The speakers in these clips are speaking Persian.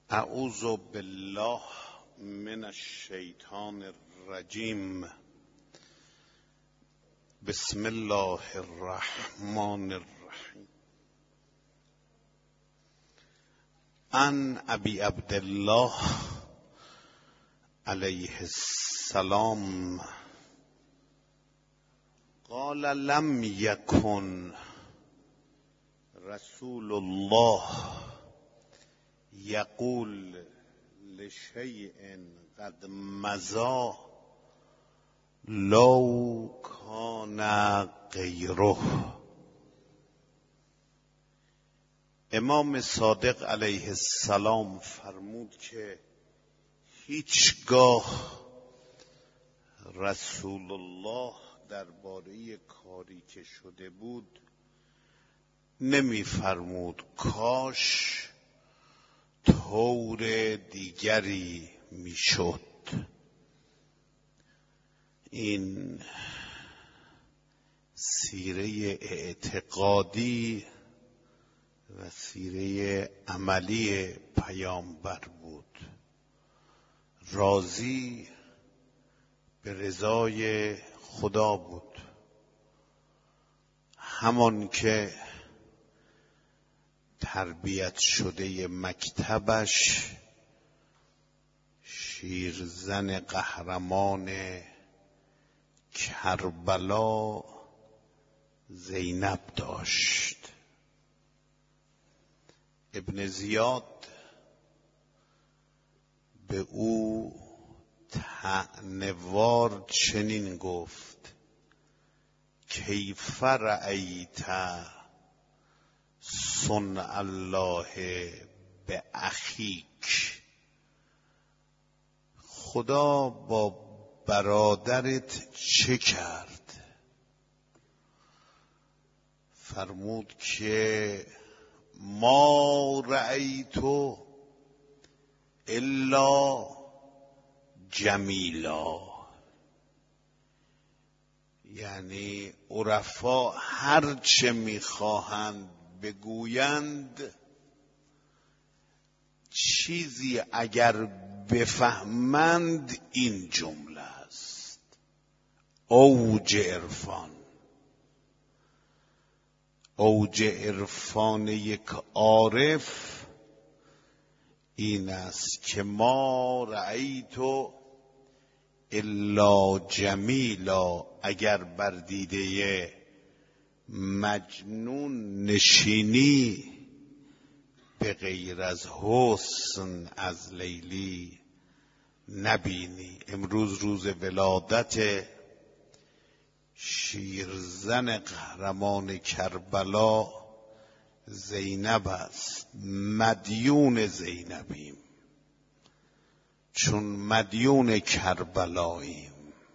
اعوذ بالله من الشیطان الرجیم. بسم الله الرحمن الرحیم. عن ابی عبدالله علیه السلام قال لم یکن رسول الله یقول لشیء قد مضی لو کان غیره. امام صادق علیه السلام فرمود که هیچگاه رسول الله درباره کاری که شده بود نمی فرمود کاش طور دیگری میشد. این سیره اعتقادی و سیره عملی پیامبر بود. راضی به رضای خدا بود، همان که تربیت شده مکتبش شیرزن قهرمان کربلا زینب داشت. ابن زیاد به او طعنه‌وار چنین گفت: کیف رأیت صنع الله به اخیک. خدا با برادرت چه کرد؟ فرمود که ما رأیت الا جمیلا. یعنی عرفا هر چه میخواهند بگویند، چیزی اگر بفهمند این جمله است: اوج عرفان. اوج عرفان یک عارف این است که ما رأیت الا جمیلا. اگر بر دیده مجنون نشینی به غیر از حسن از لیلی نبینی. امروز روز ولادت شیرزن قهرمان کربلا زینب است. مدیون زینبیم، چون مدیون کربلاییم.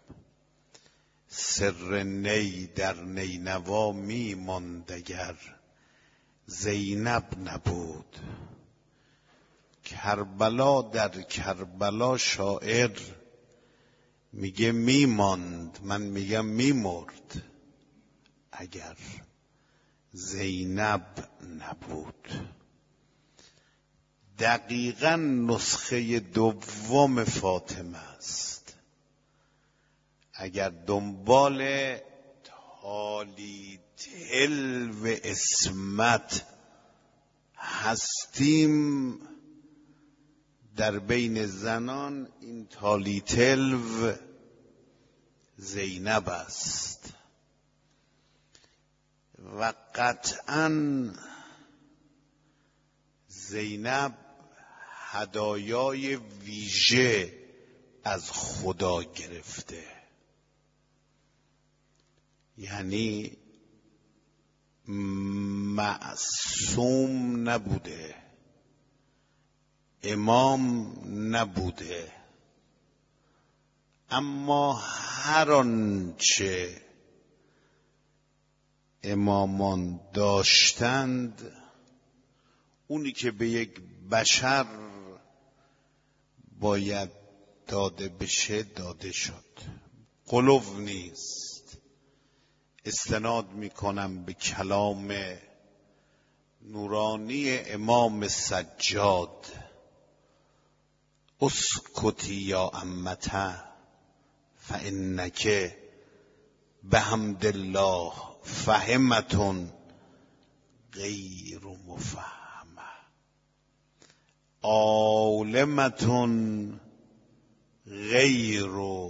سر نی در نینوا می ماند اگر زینب نبود. کربلا در کربلا شاعر میگه می ماند، من میگم می مرد اگر زینب نبود. دقیقاً نسخه دوم فاطمه است. اگر دنبال تالیتل و اسمت هستیم در بین زنان، این تالیتل و زینب است. و قطعاً زینب هدایای ویژه از خدا گرفته. یعنی معصوم نبوده، امام نبوده، اما هر آنچه امامان داشتند، اونی که به یک بشر باید داده بشه داده شد. غلو نیست. استناد میکنم به کلام نورانی امام سجاد اسکتی یا امته فانک بحمد الله فهمتون غیر مفهمه عالمتون غیر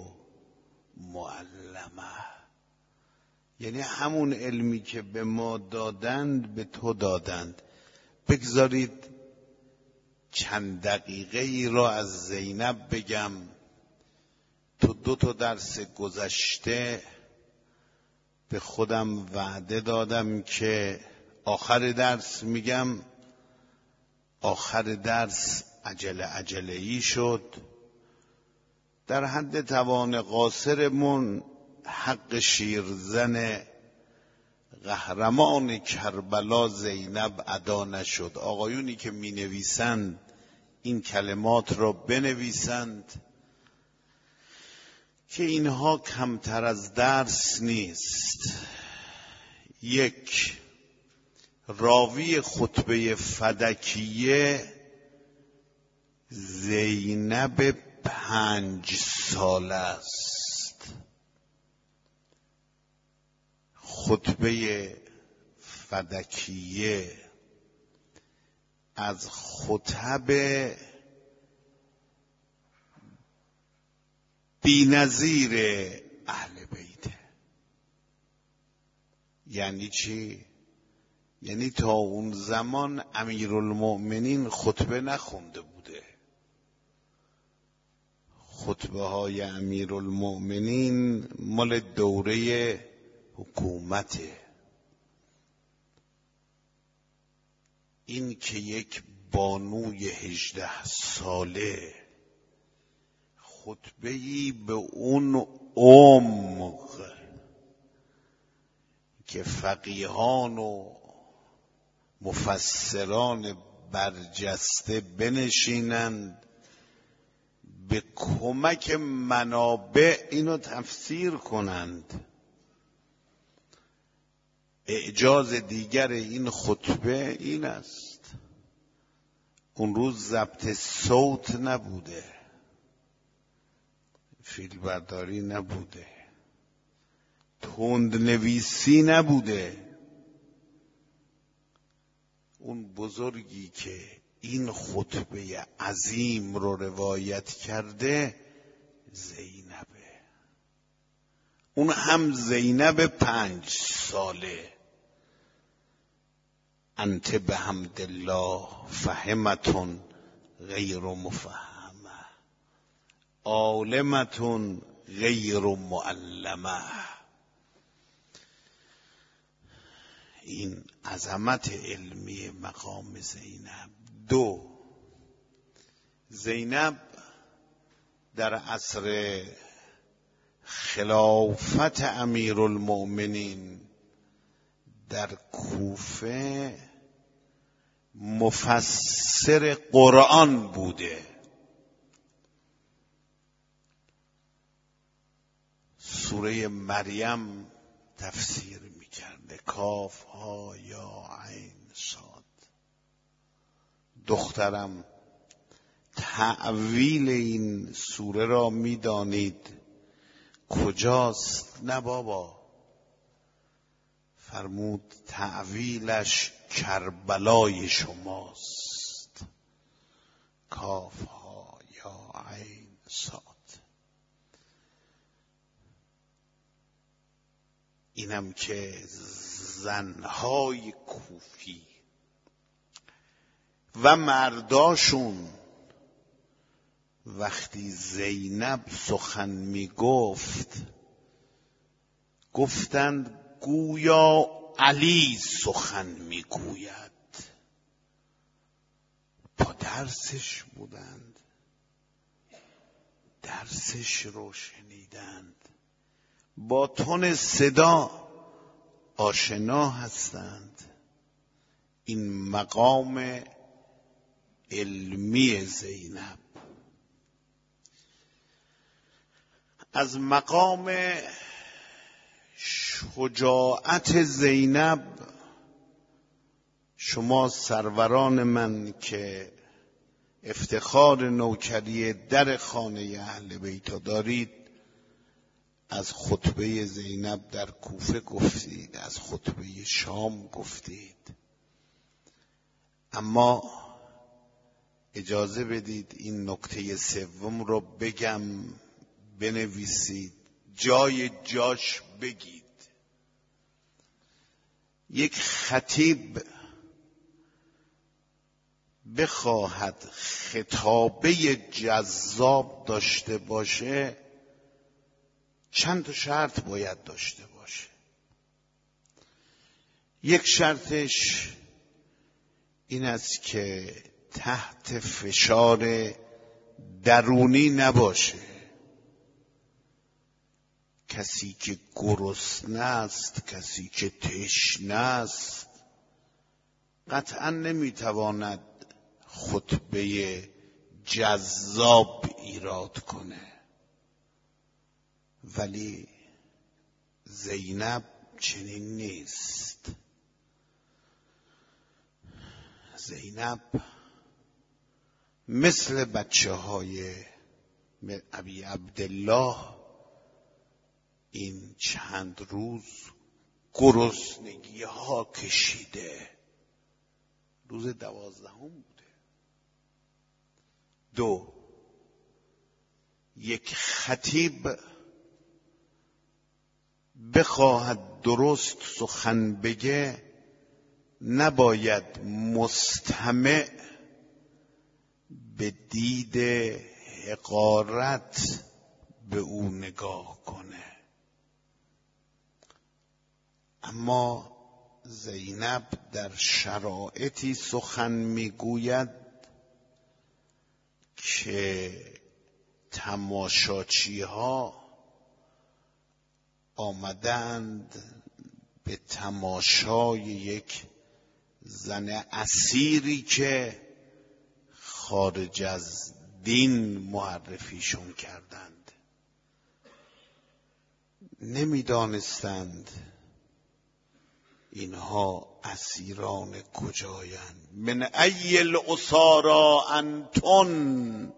معلمه. یعنی همون علمی که به ما دادند به تو دادند. بگذارید چند دقیقه ای را از زینب بگم. تو 2 درس گذشته به خودم وعده دادم که آخر درس میگم. آخر درس عجله‌ای شد. در حد توان قاصرمون حق شیرزن قهرمان کربلا زینب ادا نشد. آقایونی که می نویسند این کلمات را بنویسند که اینها کمتر از درس نیست. 1. راوی خطبه فدکیه زینب 5 ساله است. خطبه فدکیه از خطب بی‌نظیر اهل بیت. یعنی چی؟ یعنی تا اون زمان امیرالمؤمنین خطبه نخونده بوده. خطبه های امیرالمؤمنین مال دوره حکومته. این که یک بانوی 18 ساله خطبه‌ای به اون عمق که فقیهان و مفسران برجسته بنشینند به کمک منابع اینو تفسیر کنند. اعجاز دیگر این خطبه این است. اون روز ضبط صوت نبوده، فیلمبرداری نبوده، تندنویسی نبوده. اون بزرگی که این خطبه عظیم رو روایت کرده زینبه. اون هم زینب 5 ساله. انت بحمد الله فهمتون غیر مفهمه عالمتون غیر معلمه. این عظمت علمی مقام زینب. 2. زینب در عصر خلافت امیرالمؤمنین در کوفه مفسر قرآن بوده. سوره مریم تفسیر میکرده. کاف ها یا عین صاد. دخترم تعویل این سوره را میدانید کجاست؟ نه بابا. فرمود تعویلش کربلای شماست. کاف ها یا عین صاد. اینم که زنهای کوفی و مرداشون وقتی زینب سخن می گفتند گویا علی سخن می گوید. با درسش بودند، درسش رو شنیدند، با تون صدا آشنا هستند. این مقام علمی زینب. از مقام شجاعت زینب شما سروران من که افتخار نوکری در خانه اهل بیت دارید، از خطبه زینب در کوفه گفتید، از خطبه شام گفتید، اما اجازه بدید این نکته سوم رو بگم، بنویسید، جای جاش بگید. یک خطیب بخواهد خطابه جذاب داشته باشه، چند تا شرط باید داشته باشه. یک شرطش این است که تحت فشار درونی نباشه. کسی که گرسنه است، کسی که تشنه است، قطعا نمیتواند خطبه جذاب ایراد کنه. ولی زینب چنین نیست. زینب مثل بچه‌های ابی عبدالله این چند روز گرسنگی ها کشیده. روز 12 بوده. 2. یک خطیب بخواهد درست سخن بگه، نباید مستمع به دید حقارت به او نگاه کنه. اما زینب در شرایطی سخن میگوید که تماشاچی ها آمدند به تماشای یک زن اسیری که خارج از دین معرفیشون کردند. نمیدانستند اینها اسیران کجایند. من ای الاسارا انتن،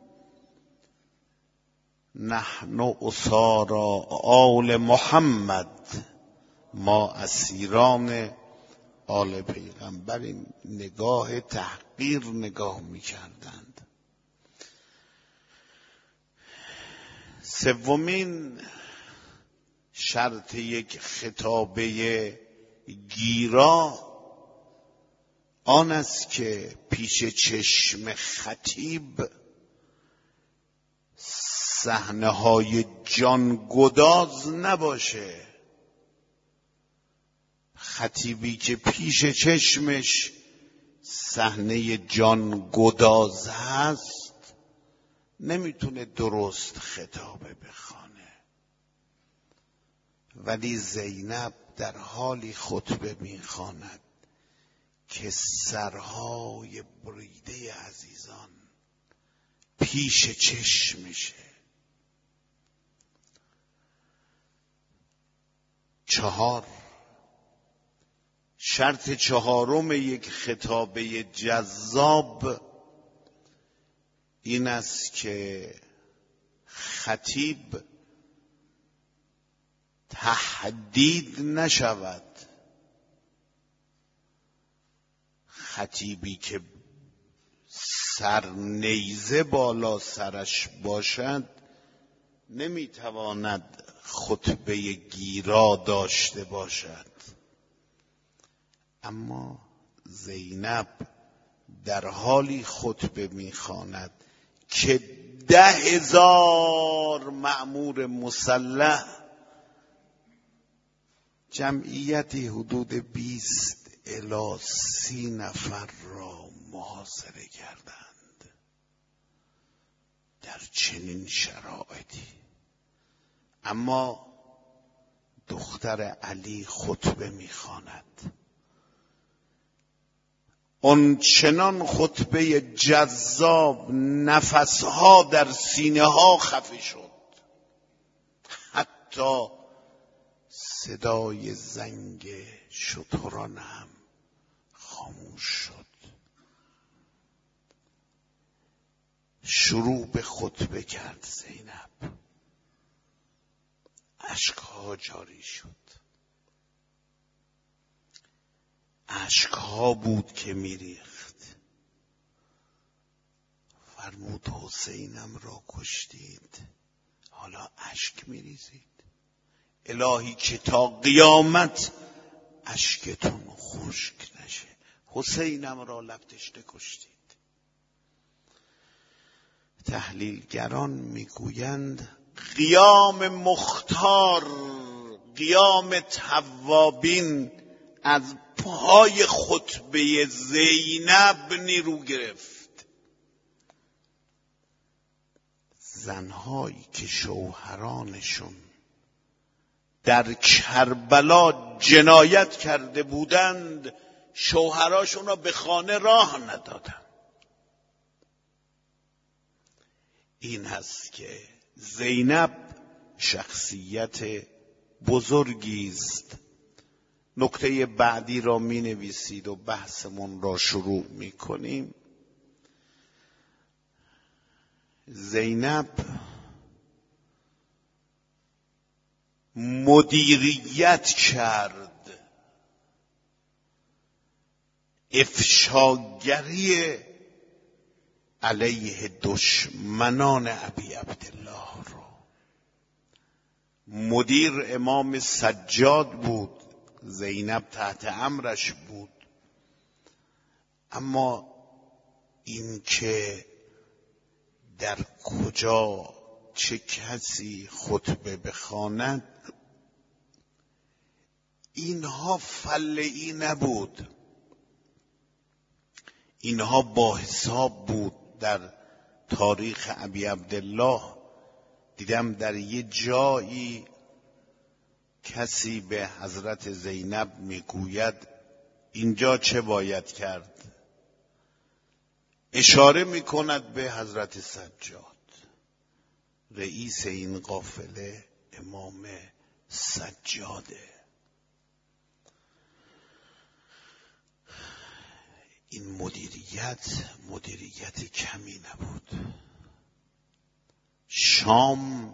نحن اسارا آل محمد، ما اسیران آل پیغمبر. این نگاه تحقیر نگاه می‌کردند. سومین شرط یک خطابه گیرا آن است که پیش چشم خطیب صحنه‌های جانگداز نباشه. خطیبی که پیش چشمش صحنه جانگداز هست نمیتونه درست خطابه بخوانه. ولی زینب در حالی خطبه میخواند که سرهای بریده عزیزان پیش چشمشه. 4. شرط چهارم یک خطابه جذاب این است که خطیب تهدید نشود. خطیبی که سرنیزه بالا سرش باشد نمیتواند خطبه گیرا داشته باشد. اما زینب در حالی خطبه میخواند که 10,000 مأمور مسلح جمعیتی حدود 20 الی 30 نفر را محاصره کردند. در چنین شرایطی اما دختر علی خطبه میخواند. اون چنان خطبه جذاب نفسها در سینه ها خفه شد، حتی صدای زنگ شتران هم خاموش شد. شروع به خطبه کرد زینب. اشکها جاری شد. اشکها بود که میریخت. فرمود حسینم را کشتید، حالا اشک میریزید. الهی که تا قیامت اشکتون خشک نشه. حسینم را لبتشته کشتید. تحلیلگران میگویند قیام مختار، قیام توابین از پای خطبه زینب نیرو گرفت. زنهایی که شوهرانشون در کربلا جنایت کرده بودند شوهراشون را به خانه راه ندادند. این هست که زینب شخصیت بزرگی است. نکته بعدی را می نویسید و بحثمون را شروع می کنیم. زینب مدیریت کرد افشاگری علیه دشمنان ابی عبدالله را. مدیر امام سجاد بود، زینب تحت امرش بود، اما این که در کجا چه کسی خطبه بخواند اینها فله‌ای نبود، اینها با حساب بود. در تاریخ ابی عبدالله دیدم در یه جایی کسی به حضرت زینب میگوید اینجا چه باید کرد؟ اشاره میکند به حضرت سجاد. رئیس این قافله امام سجاده. این مدیریت کمی نبود. شام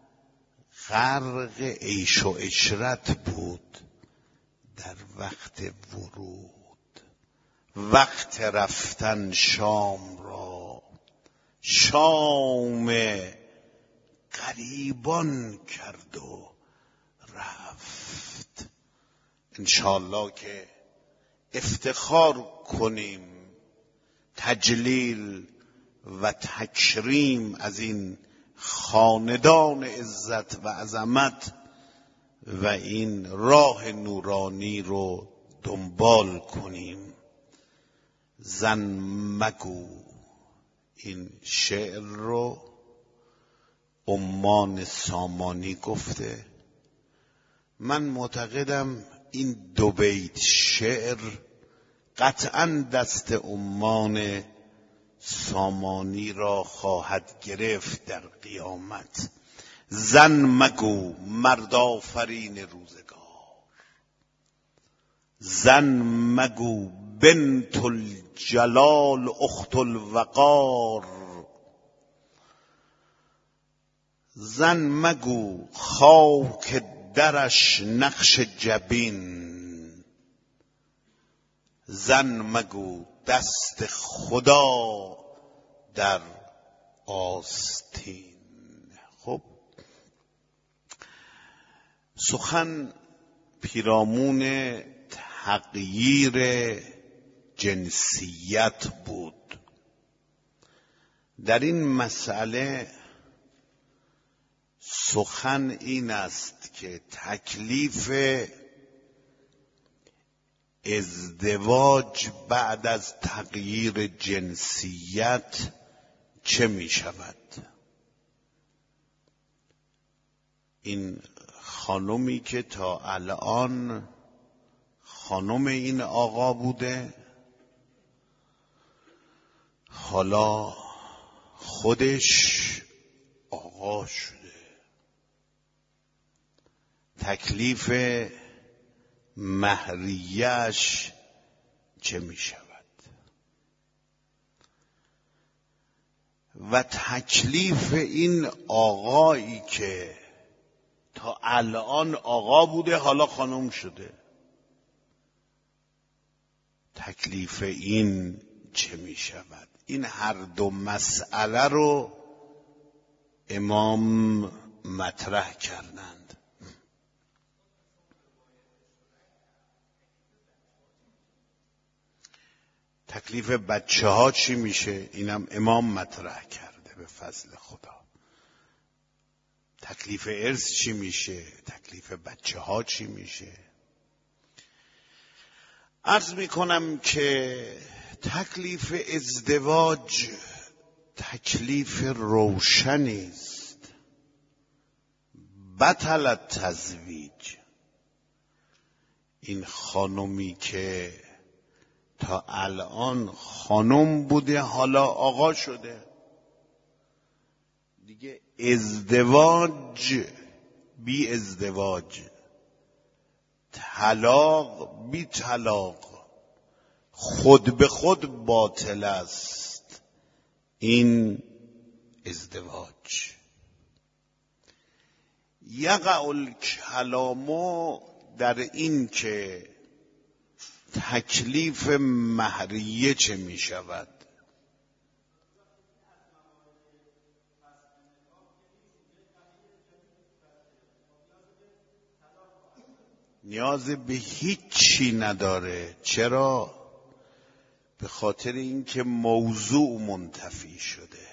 غرق عیش و عشرت بود در وقت ورود. وقت رفتن شام را شام غریبان کرد و رفت. انشالله که افتخار کنیم، تجلیل و تکریم از این خاندان عزت و عظمت و این راه نورانی رو دنبال کنیم. زن مگو، این شعر رو عمان سامانی گفته. من معتقدم این 2 بیت شعر قطعاً دست عمان سامانی را خواهد گرفت در قیامت. زن مگو مرد آفرین روزگار، زن مگو بنت الجلال اخت الوقار، زن مگو خاک درش نقش جبین، زن مگو دست خدا در آستین. خب سخن پیرامون تغییر جنسیت بود. در این مسئله سخن این است که تکلیف ازدواج بعد از تغییر جنسیت چه می شود؟ این خانمی که تا الان خانم این آقا بوده، حالا خودش آقا شده. تکلیف مهریه‌اش چه می شود؟ و تکلیف این آقایی که تا الان آقا بوده حالا خانم شده، تکلیف این چه می شود؟ این هر دو مسئله رو امام مطرح کردند. تکلیف بچه ها چی میشه؟ اینم امام مطرح کرده به فضل خدا. تکلیف ارث چی میشه؟ تکلیف بچه ها چی میشه؟ عرض میکنم که تکلیف ازدواج تکلیف روشنی است. بطل التزویج. این خانمی که تا الان خانم بوده حالا آقا شده، دیگه ازدواج بی ازدواج، طلاق بی طلاق خود به خود باطل است این ازدواج. یقع الکلام در این که تکلیف مهریه چه می شود. نیاز به هیچی نداره. چرا؟ به خاطر اینکه موضوع منتفی شده.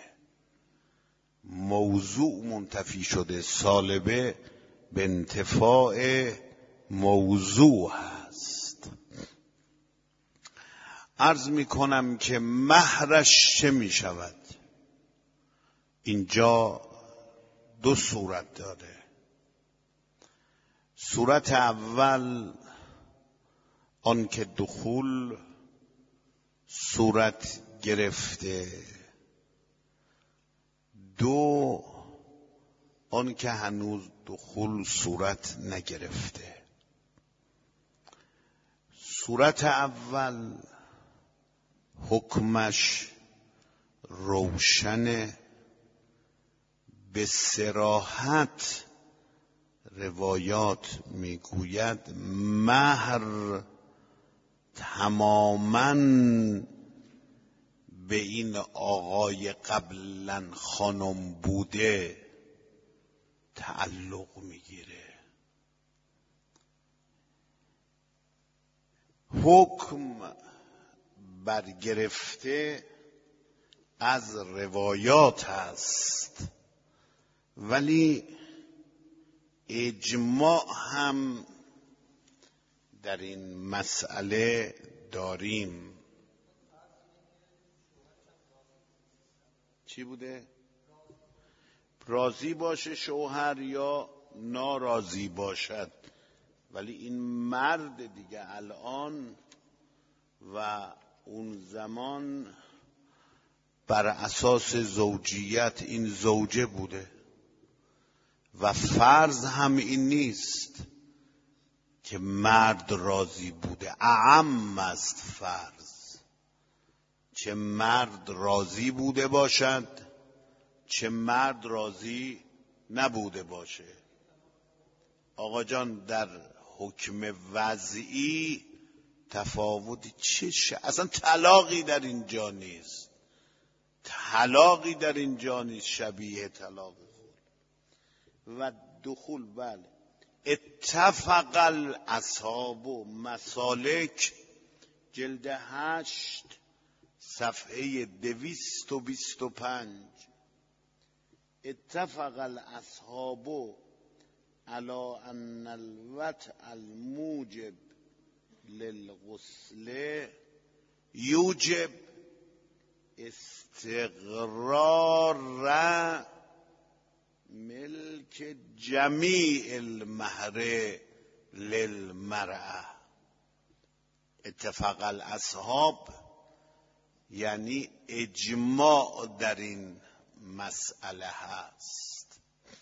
موضوع منتفی شده، سالبه به انتفاع موضوع هست. عرض می کنم که مهرش چه می شود؟ اینجا دو صورت داره. صورت اول آن که دخول صورت گرفته، دو آن که هنوز دخول صورت نگرفته. صورت اول حکمش روشن، به صراحت روایات میگوید مهر تماماً به این آقای قبلا خانم بوده تعلق میگیره. حکم برگرفته از روایات هست، ولی اجماع هم در این مسئله داریم. چی بوده؟ راضی باشه شوهر یا ناراضی باشد، ولی این مرد دیگه الان و اون زمان بر اساس زوجیت این زوجه بوده و فرض هم این نیست که مرد راضی بوده، اعم است فرض. چه مرد راضی بوده باشد چه مرد راضی نبوده باشه. آقا جان در حکم وضعی تفاوتی چشه؟ اصلا طلاقی در اینجا نیست. طلاقی در اینجا نیست شبیه طلاق و دخول. بله اتفق الاصحاب و مسالک جلد 8 صفحه 225. اتفق الاصحاب على ان الوطء الموجب للغسل یوجب استقرار ملک جمیع المهر للمرأة. اتفاق الاصحاب یعنی اجماع در این مسئله هست،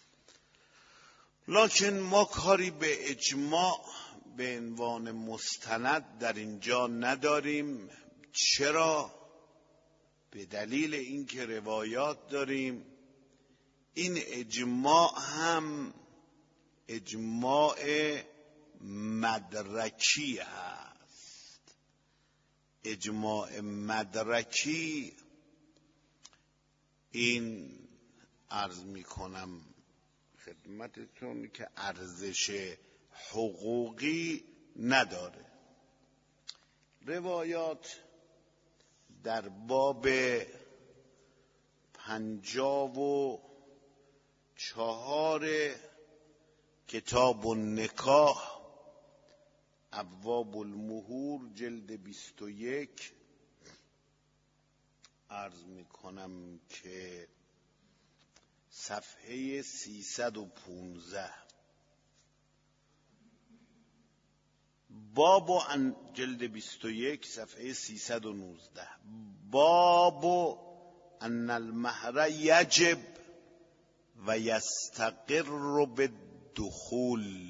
لکن ما کاری به اجماع به عنوان مستند در اینجا نداریم. چرا؟ به دلیل اینکه روایات داریم. این اجماع هم اجماع مدرکی هست. اجماع مدرکی این عرض می کنم خدمتتون که ارزش حقوقی نداره. روایات در باب 54 کتاب النکاح ابواب المهور جلد 21 عرض می کنم که صفحه 315 باب جلد 21 صفحه 319 باب ان المهر یجب و یستقر بالدخول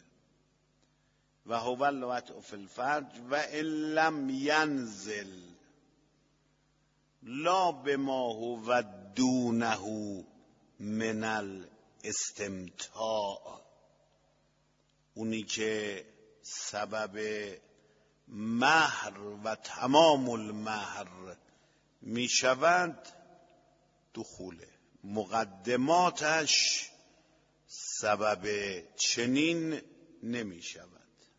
و هو الوطء فی الفرج و ان لم ینزل لا بما هو دونه من الاستمتاع. اونی که سبب مهر و تمام المهر می شود دخوله، مقدماتش سبب چنین نمی شود.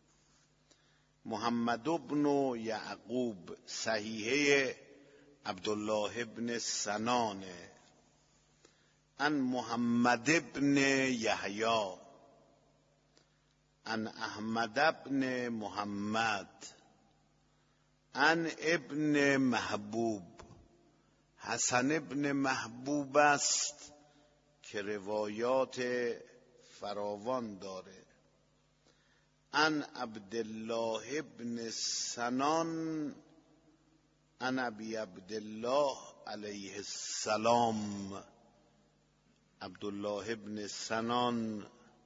محمد بن یعقوب صحیحه عبدالله بن سنان عن محمد بن یحیی عن احمد بن محمد عن ابن محبوب. حسن ابن محبوب است که روایات فراوان داره. عن عبدالله بن سنان عن ابی عبدالله علیه السلام. عبدالله بن سنان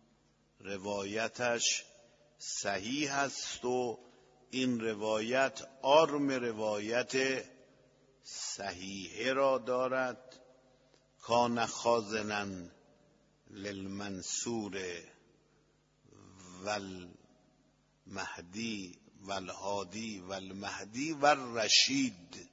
روایتش صحیح است و این روایت آرم روایت صحیحه را دارد. کان خازنا للمنصور والمهدی والهادی والمهدی والرشید.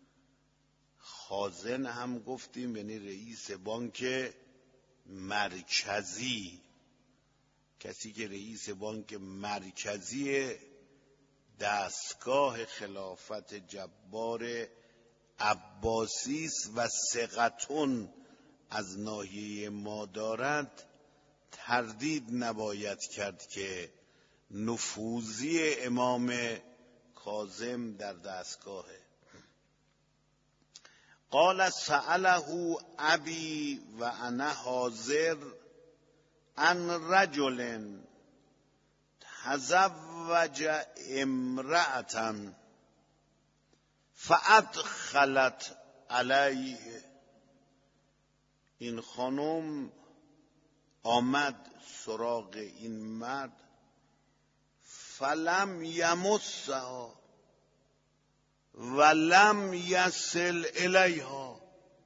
خازن هم گفتیم یعنی رئیس بانک مرکزی، کسی که رئیس بانک مرکزی دستگاه خلافت جبار عباسی است و ثقتون از ناحیه ما دارد، تردید نباید کرد که نفوذی امام کاظم در دستگاهه. قال سأله ابی و انا حاضر عن رجل تزوج امرأة فادخلت علیه. این خانم آمد سراغ این مرد، فلم یمسها ولم یصل الیها،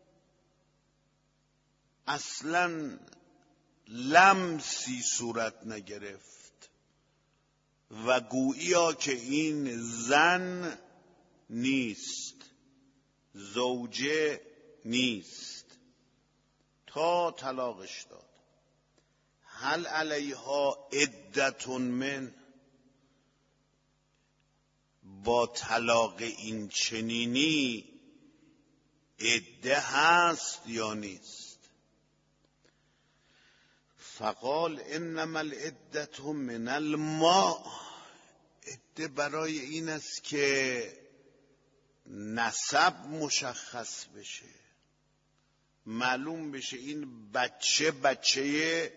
اصلا لمسی صورت نگرفت و گوییا که این زن نیست، زوجه نیست، تا طلاقش داد. هل علیها عدة من، با طلاق این چنینی عده هست یا نیست؟ فقال انما العدة من الماء، عده برای این است که نسب مشخص بشه، معلوم بشه این بچه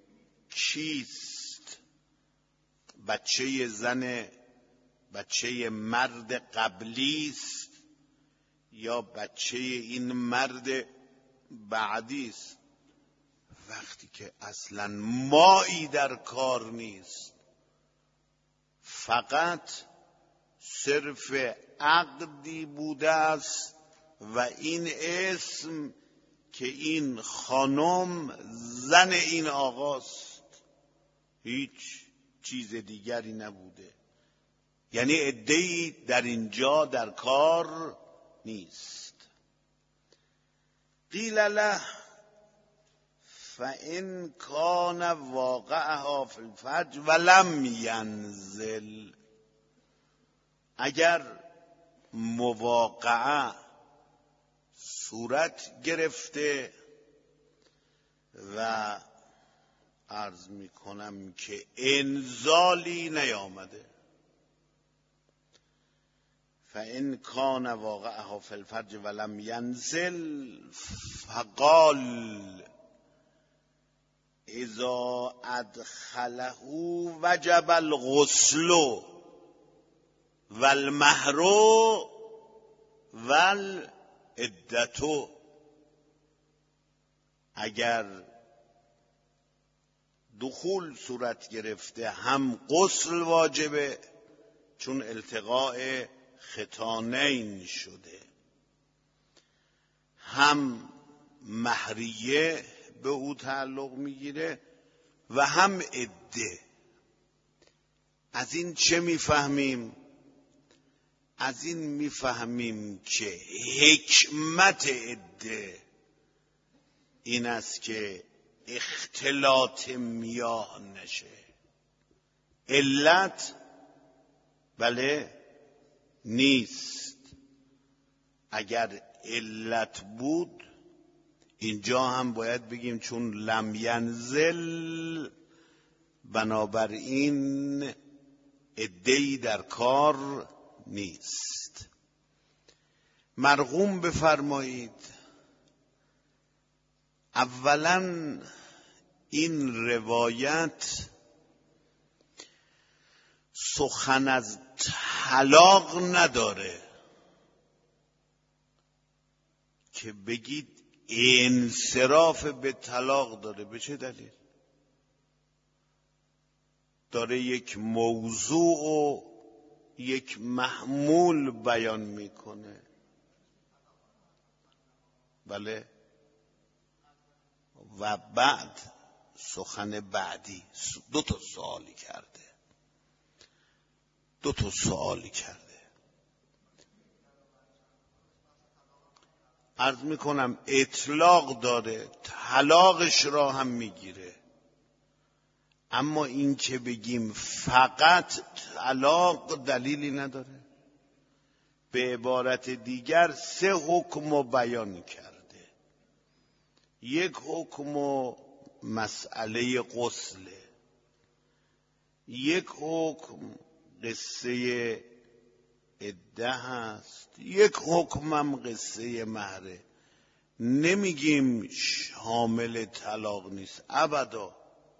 کیست، بچه زن، بچه مرد قبلی است یا بچه این مرد بعدی است. وقتی که اصلا مایی در کار نیست، فقط صرف عقدی بوده است و این اسم که این خانم زن این آقاست، هیچ چیز دیگری نبوده. یعنی عده‌ای در اینجا در کار نیست. قیل له فإن کان واقعها فی الفرج ولم ینزل، اگر مواقعه صورت گرفته و عرض میکنم که انزالی نیامده، فإن کان واقعها فی الفرج ولم ینزل فقال اذا ادخله وجب الغسل والمهر والعدة. اگر دخول صورت گرفته هم غسل واجبه، چون التقاء ختانین شده، هم مهریه به او تعلق میگیره و هم عده. از این چه میفهمیم؟ از این میفهمیم که حکمت عده این است که اختلاط میاه نشه. علت بله نیست. اگر علت بود اینجا هم باید بگیم چون لم ینزل، بنابراین عده‌ای در کار نیست. مرغوم بفرمایید اولا این روایت سخن از طلاق نداره که بگید انصراف به طلاق داره. به چه دلیل؟ داره یک موضوع و یک محمول بیان میکنه. بله. و بعد سخن بعدی دو تا سوالی کرده. عرض میکنم اطلاق داره، طلاقش را هم میگیره. اما این که بگیم فقط طلاق دلیلی نداره. به عبارت دیگر 3 حکم رو بیان کرده. یک حکم مسئله غسله، یک حکم قصه عده هست، یک حکمم قصه مهره. نمیگیم شامل طلاق نیست ابدا،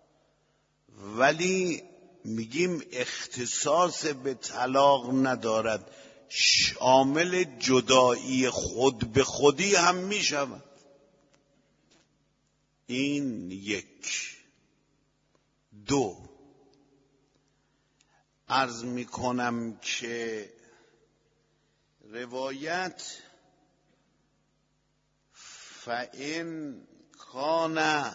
ولی میگیم اختصاص به طلاق ندارد، شامل جدایی خود به خودی هم میشود. این یک. 2 عرض میکنم که روایت فإن کان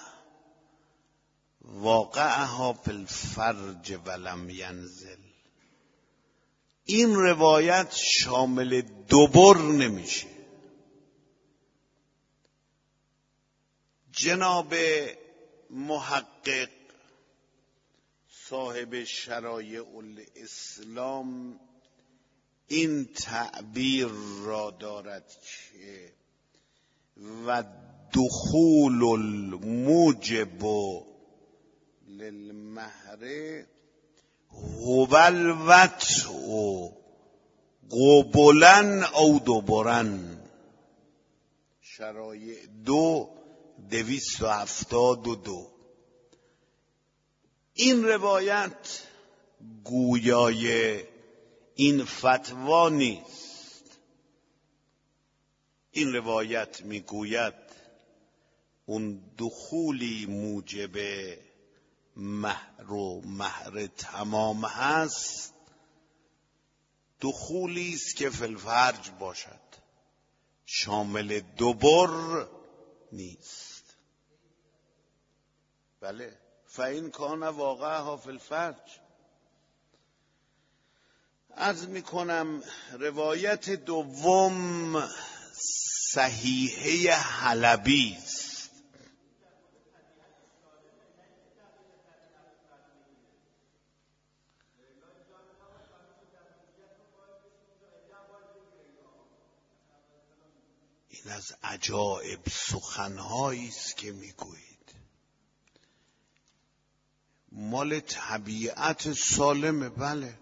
واقعها فی الفرج ولم ینزل، این روایت شامل دبر نمیشه. جناب محقق صاحب شرایع الاسلام این تعبیر را دارد که و دخول الموجب للمهر هو الوطء قبلا او دبرا. شرایع 272. این روایت گویای این فتوا نیست. این روایت میگوید اون دخولی موجب مهر و مهر تمام هست، دخولی است که فی الفرج باشد، شامل دبر نیست. بله، فإن کان واقعها فی الفرج. عرض میکنم روایت دوم صحیحه حلبی است. این از عجایب سخنهایی است که میگویید. مال طبیعت سالمه، بله،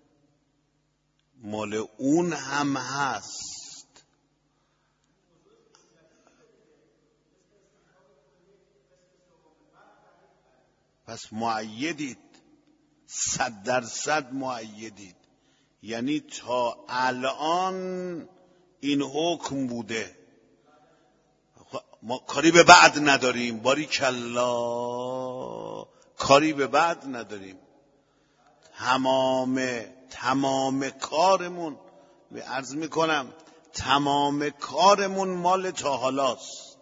مال اون هم هست. پس مؤیدید، 100% مؤیدید. یعنی تا الان این حکم بوده، ما کاری به بعد نداریم. باریکلا، کاری به بعد نداریم. تمام کارمون، عرض میکنم تمام کارمون مال تا حالاست.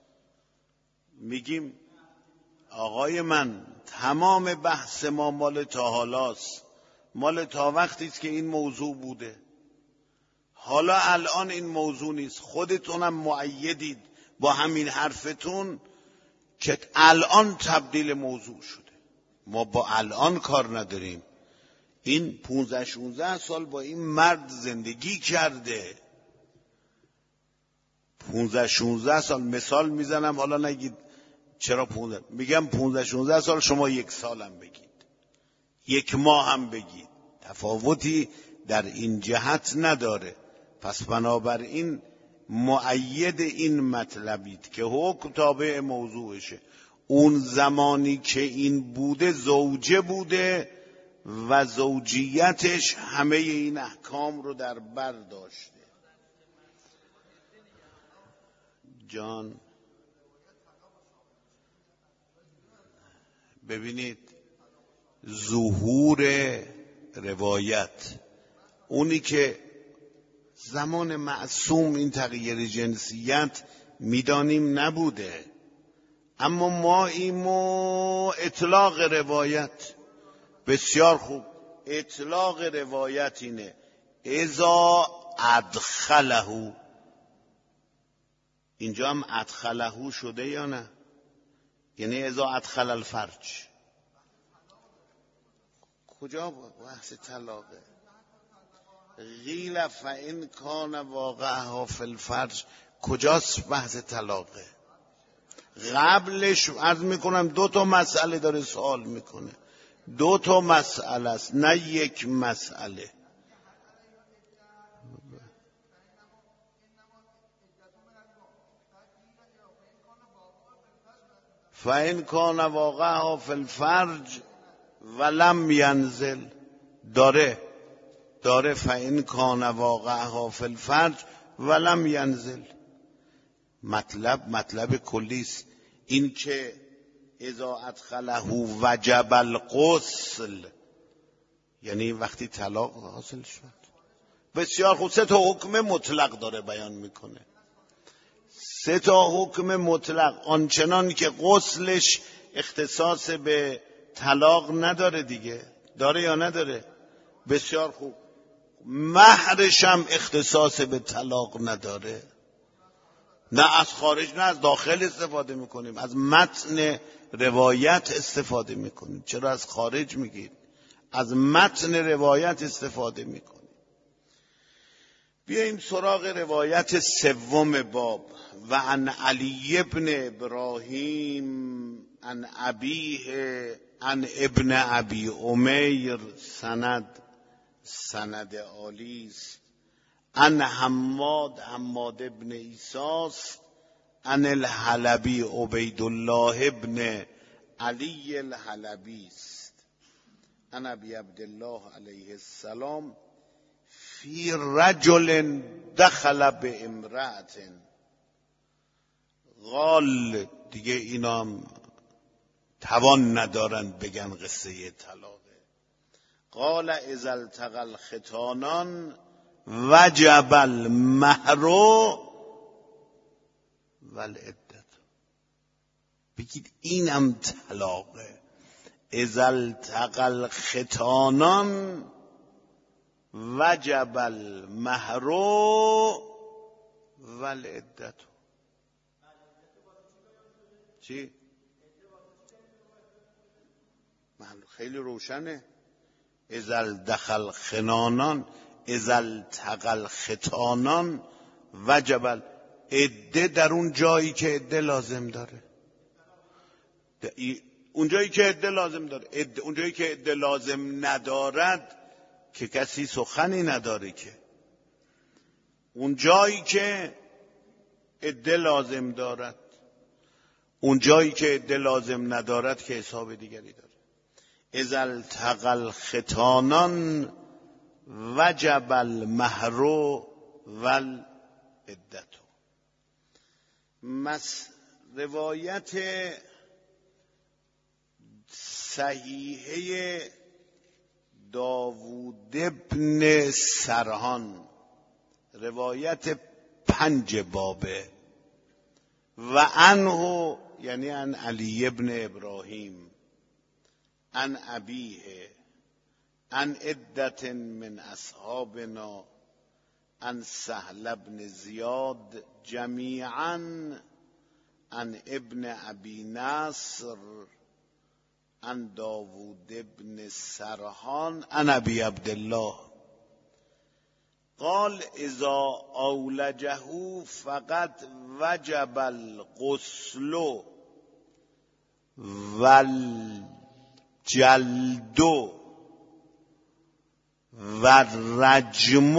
میگیم آقای من تمام بحث ما مال تا حالاست، مال تا وقتی است که این موضوع بوده. حالا الان این موضوع نیست. خودتونم مؤیدید با همین حرفتون که الان تبدیل موضوع شده. ما با الان کار نداریم. این 15-16 سال با این مرد زندگی کرده. 15-16 سال مثال میزنم، حالا نگید چرا 15، میگم 15-16 سال، شما 1 سالم بگید، 1 ماه هم بگید، تفاوتی در این جهت نداره. پس بنابراین مؤید این مطلبید که حکم تابع موضوعشه. اون زمانی که این بوده زوجه بوده و زوجیتش همه این احکام رو در بر داشته. جان ببینید، ظهور روایت، اونی که زمان معصوم این تغییر جنسیت میدانیم نبوده، اما ما ایمو اطلاق روایت. بسیار خوب، اطلاق روایت اینه اذا ادخله. اینجا هم ادخله شده یا نه؟ یعنی اذا ادخل الفرج. کجا بحث طلاقه؟ قیل فإن کان واقعها فی الفرج. کجاست بحث طلاقه؟ قبلش عرض میکنم 2 مسئله داره سوال میکنه. 2 مسئله است، نه 1 مسئله. فإن کان واقعها فی الفرج ولم ینزل. داره فإن کان واقعها فی الفرج ولم ینزل. مطلب کلی است. این که اذا ادخله وجب الغسل، یعنی وقتی طلاق حاصل شد. بسیار خوب، 3 حکم مطلق داره بیان میکنه. 3 حکم مطلق، آنچنان که غسلش اختصاص به طلاق نداره دیگه. داره یا نداره؟ بسیار خوب. مهرش هم اختصاص به طلاق نداره. نه از خارج نه از داخل استفاده میکنیم، از متن روایت استفاده میکنیم. چرا از خارج میگید؟ از متن روایت استفاده میکنیم. بیاییم سراغ روایت 3 باب. و عن علی ابن ابراهیم عن ابیه عن ابن ابی امیر، سند عالی است. عن حماد ابن ایساس عن الحلبی عبید الله ابن علی الحلبی است. عن ابی عبدالله علیه السلام فی رجل دخل به امرأت. قال، دیگه اینام توان ندارن بگن قصه طلاقه. قال اذا التقى الختانان وجب المهر والعدت. بگید اینم طلاقه. اذا التقى الختانان وجب المهر والعدت. چی؟ من خیلی روشنه. اذا التقى الخنانان اذا التقى الختانان وجب عده در اون جایی که عده لازم داره. اون جایی که عده لازم داره. اون جایی که عده لازم ندارد که کسی سخنی نداره که. اون جایی که عده لازم دارد، اون جایی که عده لازم ندارد که حساب دیگری داره. اذا التقى الختانان وجب المهر والعدت. روایت صحیحه داوود ابن سرحان، روایت 5 بابه. و عنه یعنی عن علی ابن ابراهیم عن ابیه عن عدت من اصحابنا عن سهل بن زیاد جمیعا عن ابن ابی نصر عن داوود ابن سرحان عن ابی عبدالله قال اذا اولجه فقط وجب الغسل والجلد والرجم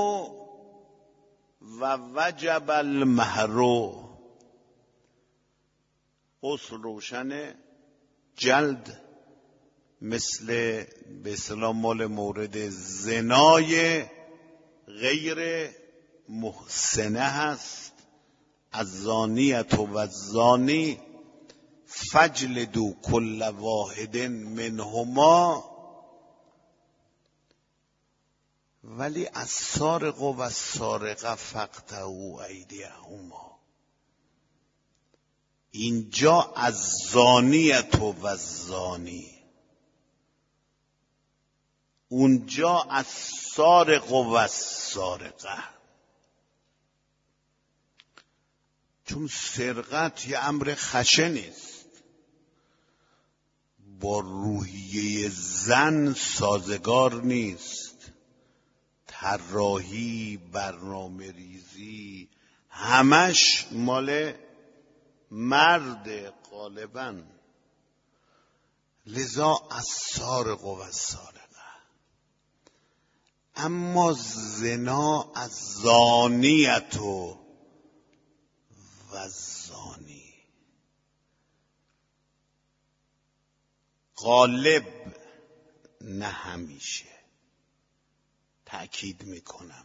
ووجب المهر. غسل روشنه. جلد مثل به اصطلاح مال مورد زنای غیر محسنه هست. الزانیة و الزانی فجلدوا کل واحد منهما. ولی السارق و السارقه فاقطعوا ایدیهما. اینجا الزانیة و الزانی، اونجا السارق و السارقه. چون سرقت یه امر خشنی است، با روحیه زن سازگار نیست. طراحی، برنامه ریزی همش مال مرد غالبا. لذا السارق و السارقه. اما زنا الزانیة و الزانی غالب، نه همیشه، تأکید میکنم،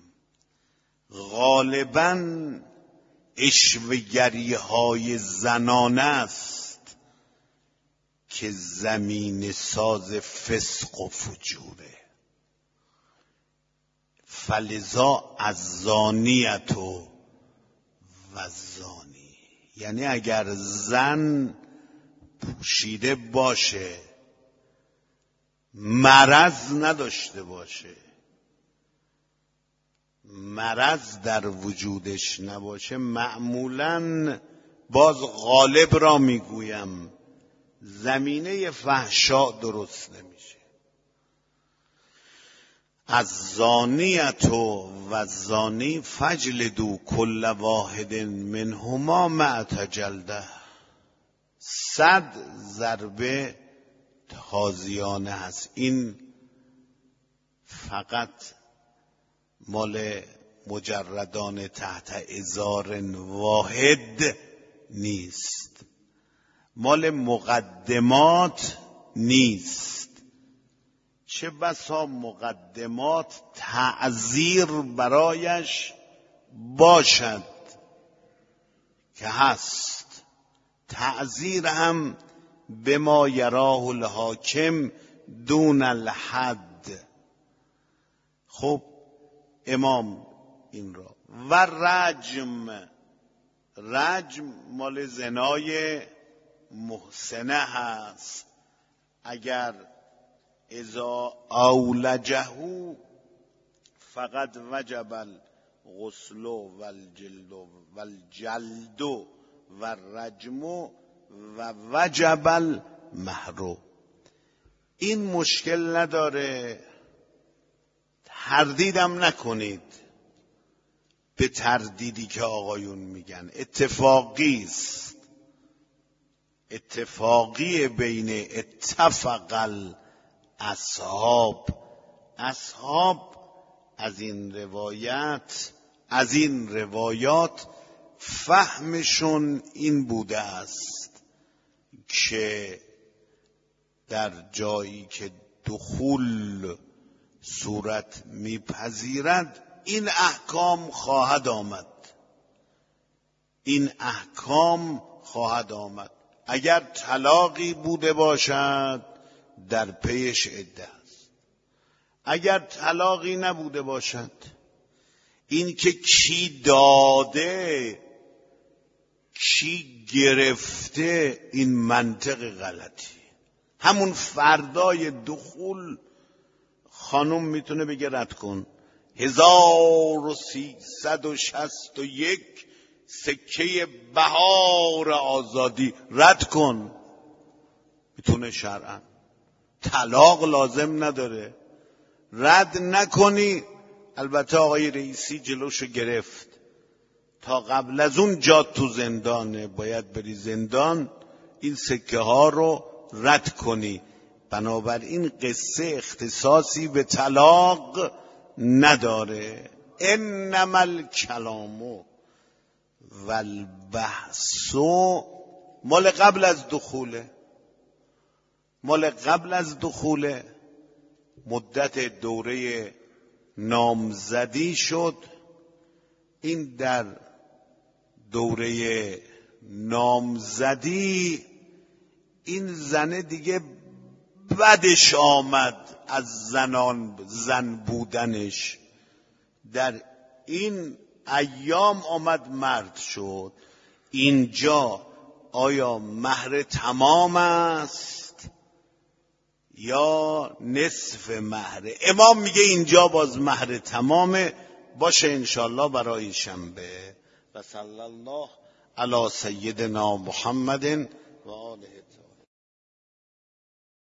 غالباً اشوه‌گری های زنانه است که زمین ساز فسق و فجوره. فلذا الزانیة و الزانی، یعنی اگر زن پوشیده باشه، مرض نداشته باشه، مرض در وجودش نباشه، معمولاً باز غالب را میگویم زمینه فحشا درست نمیشه. الزانیة و الزانی فجلدوا کل واحد منهما مئة جلده. 100 ضربه تازیانه هست. این فقط مال مجردان تحت ازار واحد نیست، مال مقدمات نیست. چه بسا مقدمات تعذیر برایش باشد که هست. تعذیر هم به ما یراه الحاکم دون الحد. خب امام این را و رجم مال زنای محسنه هست. اگر اذا اولجه فقط وجب الغسل والجلد والرجم و وجب المهر. این مشکل نداره، تردیدم نکنید به تردیدی که آقایون میگن. اتفاقی است، اتفاقی بین اتفق الاصحاب. اصحاب از این روایات فهمشون این بوده است که در جایی که دخول صورت میپذیرد این احکام خواهد آمد، این احکام خواهد آمد. اگر طلاقی بوده باشد در پیش عده است، اگر طلاقی نبوده باشد این که کی داده کی گرفته این منطق غلطی. همون فردای دخول خانم میتونه بگه رد کن 1361 سکه بهار آزادی رد کن، میتونه شرعاً. طلاق لازم نداره، رد نکنی. البته آقای رئیسی جلوشو گرفت، تا قبل از اون جات تو زندانه، باید بری زندان این سکه ها رو رد کنی. بنابراین قصه اختصاصی به طلاق نداره. انما الکلام والبحث مال قبل از دخوله، مال قبل از دخوله. مدت دوره نامزدی شد، این در دوره نامزدی این زنه دیگه بدش آمد از زن بودنش، در این ایام آمد مرد شد. اینجا آیا مهر تمام است یا نصف مهر؟ امام میگه اینجا باز مهر تمامه. باشه انشالله برای شنبه. و صلی الله علی سیدنا محمد و آله.